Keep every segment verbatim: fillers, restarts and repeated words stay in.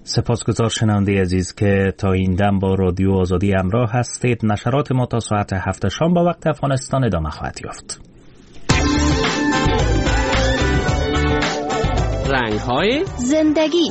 سپاسگزار شنونده عزیز که تا این دم با رادیو آزادی همراه هستید. نشرات ما تا ساعت هفت شام با وقت افغانستان ادامه خواهد یافت. رنگ‌های زندگی.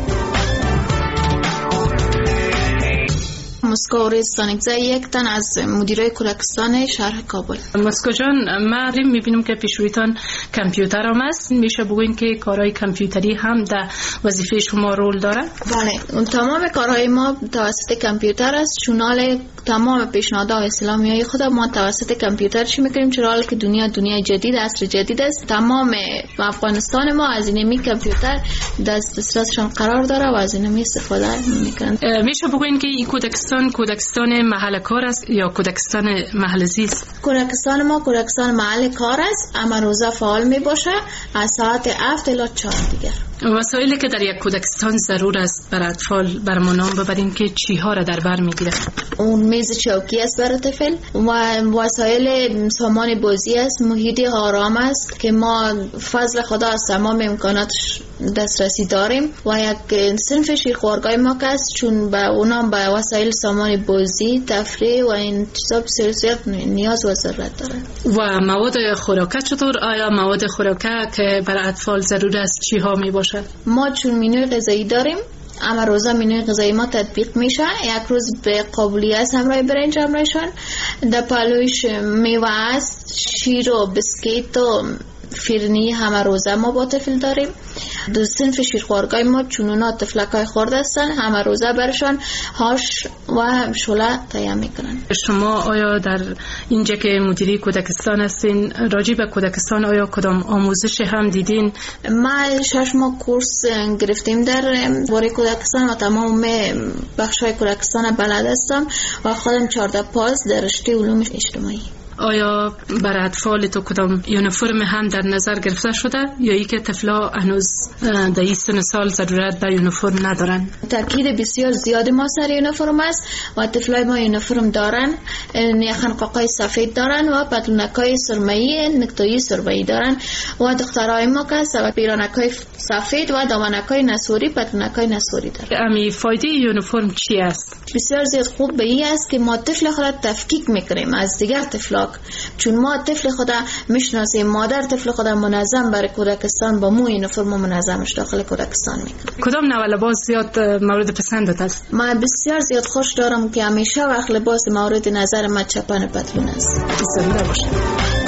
مسکو رستانگزه یک تن از مدیرای کودکستان شهر کابل. مسکو جان، ما می‌بینیم که پیش رویتان کامپیوتر هم است. میشه بگوین که کارهای کامپیوتری هم در وظیفه شما رول داره؟ بله، اون تمام کارهای ما توسط کامپیوتر است. چونال تمام پیشنهادهای اسلامیای خود ما توسط کامپیوتر چی می‌کنیم، چرا که دنیا دنیای جدید، عصر جدید است. تمام افغانستان ما از اینمی کامپیوتر دست دسترسشان قرار داره و از اینمی استفاده می‌کنن. میشه بگوین که این کودکستان کودکستان محل کار است یا کودکستان محل زیست؟ کودکستان ما کودکستان محل کار است، اما روزه فعال می باشه از ساعت هفت الی چهار دیگر. وسایلی که در یک کودکستان ضرور است برای اطفال بر ما نام ببرین که چی ها را در بر میگیره؟ اون میز چوکی است برای طفل و وسایل سامان بازی است، محیط آرام است که ما فضل خدا از تمام امکاناتش دسترسی داریم و یک صنف شیرخوارگاه ما که است، چون به اونام به وسایل سامان بازی، تفریح و این چیزا بسیار زیاد نیاز و ضرورت داره. و مواد خوراکه چطور؟ آیا مواد خوراکه که برای اطفال ضرور است چی ها می باشه؟ ما چون منوی غذایی داریم، اما روزا منوی غذایی ما تطبیق میشه. یک روز به قابلی است همراه برنج همراهشان، در پلویش میوه است، شیر و بسکیت و فرنی همه روزه ما با طفل داریم. دو صنف شیرخوارگاه ما چونونا طفلکای خورده هستن، همه روزه برشان هاش و شوله تهیه میکنن. شما آیا در اینجا که مدیری کودکستان هستین راجع به کودکستان آیا کدام آموزش هم دیدین؟ ما شش ماه کورس گرفتیم در باره کودکستان و تمام بخشای کودکستان بلد هستم و خودم چهارده پاس در رشته علوم اجتماعی. آیا برای اطفال تو کدام یونیفرم هم در نظر گرفته شده یا ای که طفلا هنوز در این سن سال ضرورت به یونیفرم ندارن؟ تاکید بسیار زیاد ما سر یونیفرم است و طفلای ما یونیفرم دارن، خنقاقای سفید دارن و پتلونکای سرمه‌ای نکتایی سرمه‌ای دارن و دخترای ما که پیرانکای سفید و دامنکای نسوری پتلونکای نسوری دارن. امی فایده یونیفرم چی است؟ بسیار زیاد خوب به این است که ما طفل خود تفکیک میکنیم از دیگر طفلا، چون ما طفل خدا میشناسیم، مادر طفل خدا منظم برای کودکستان با مو یونیفرم منظمش داخل کودکستان میکنه. کدام نوع لباس زیاد مورد پسندت است؟ من بسیار زیاد خوش دارم که همیشه وقت لباس مورد نظر من چپن پتلون است. زنده باشه.